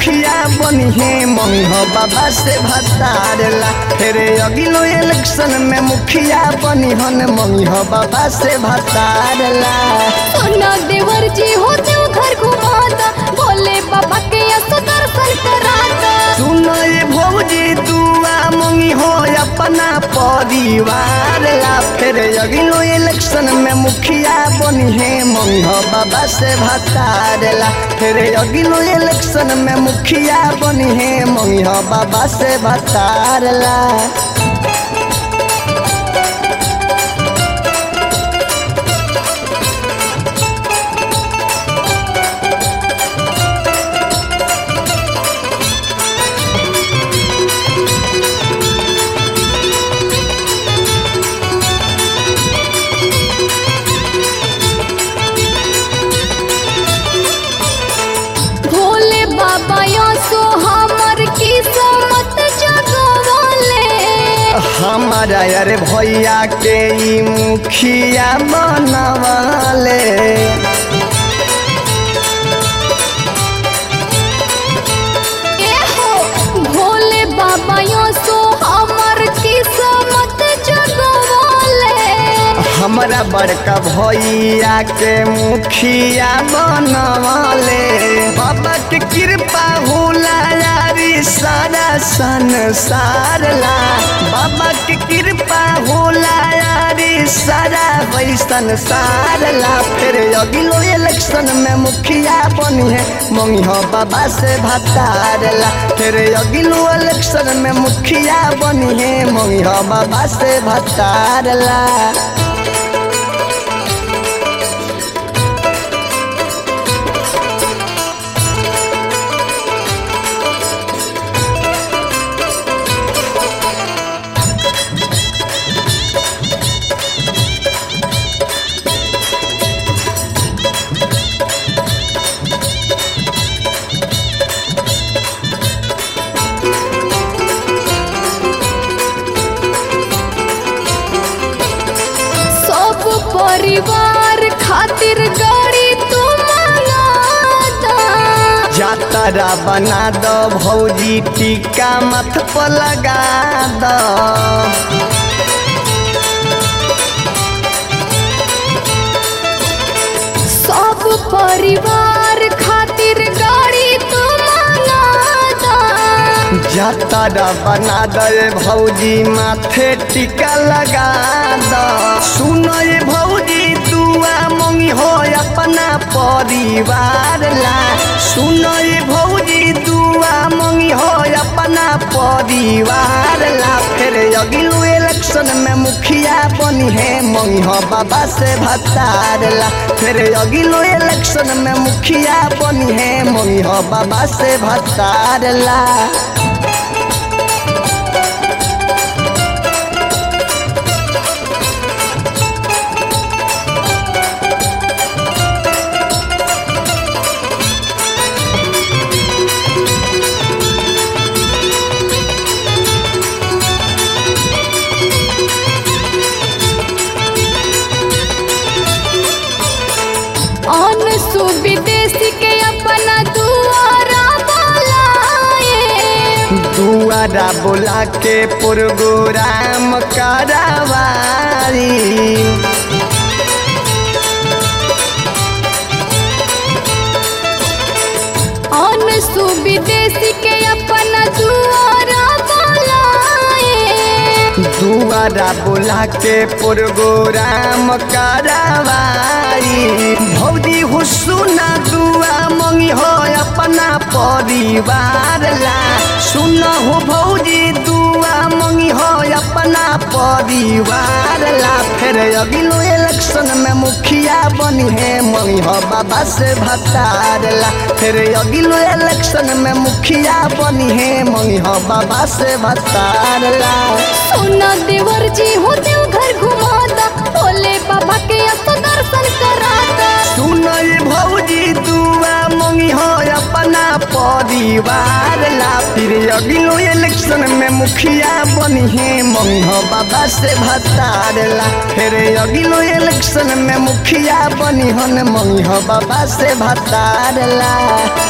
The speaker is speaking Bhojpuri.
मुखिया बनी है मंगह बाबा से भतारला। फिर अगिलो इलेक्शन में मुखिया बनी हन मंगह बाबा से भतारला। सोना देवर जी हो देव घर घुमाता, भोले बाबा के असो दर्शन कराता। सुनो ये भौजी दुआ मंगी हो अपना परिवार ला। फिर अगिलो इलेक्शन में मुखिया बनी है मंगह बाबा से भतारला। फिर अगिलो इलेक्शन में मुखिया बनी है मंगह बाबा से भतारला। भोले बाबा सो हमर किस्मत जगवले। हमारा यार भैया के ई मुखिया बनवाले। भोले बाबा सो हमर किस्मत जगवले। हमारा बड़का भैया के मुखिया बनवाले। बाबा के कृपा होला यारी सारा संसार ला। बाबा के कृपा होला यारी सारा वही संसार ला। फिर अगिलो इलेक्शन में मुखिया बनी है मंगह बाबा से भतारला। फिर अगिलो इलेक्शन में मुखिया बनी है मंगह बाबा से भतारला। सब परिवार खातिर गाड़ी तू मंगाता। जातरा बना दो भौजी टीका मथ पर लगा दो। सब परिवार खातिर गाड़ी तू मंगाता। जातरा बना दे भौजी माथे टीका लगा दो। सुनो ये भौजी दुआ मंगी हो अपना परिवार ला। सुनो ये भौजी दुआ मंगी हो अपना परिवार ला। फिर अगिलो इलेक्शन में मुखिया बनी है मंगह बाबा से भतारला। फिर अगिलो इलेक्शन में मुखिया बनी है मंगह बाबा से भतारला। अन सुविदेशी के अपना दुआरा बुलाए। दुआरा बोला के प्रोग्राम करावारी। अन सुविदेशी के अपना दुआरा बुलाए। दुआरा बोला के प्रोग्राम करावारी। भौजी हो सुना दुआ मंगी हो अपना परिवार ला। सुनो हो भौजी दुआ मंगी हो अपना परिवार ला। फिर अगिलो इलेक्शन में मुखिया बनी है मंगह बाबा से भतारला। फिर अगिलो इलेक्शन में मुखिया बनी है मंगह बाबा से भतारला। सोना देवर जी हो देव घर घुमाता, भोले बाबा के असो दर्शन कराता। सुनो ये भौजी दुआ मंगी हो अपना परिवार ला। फिर अगिलो इलेक्शन में मुखिया बनी है मंगह बाबा से भतारला। फिर अगिलो इलेक्शन में मुखिया बनी हन मंगह बाबा से भतारला।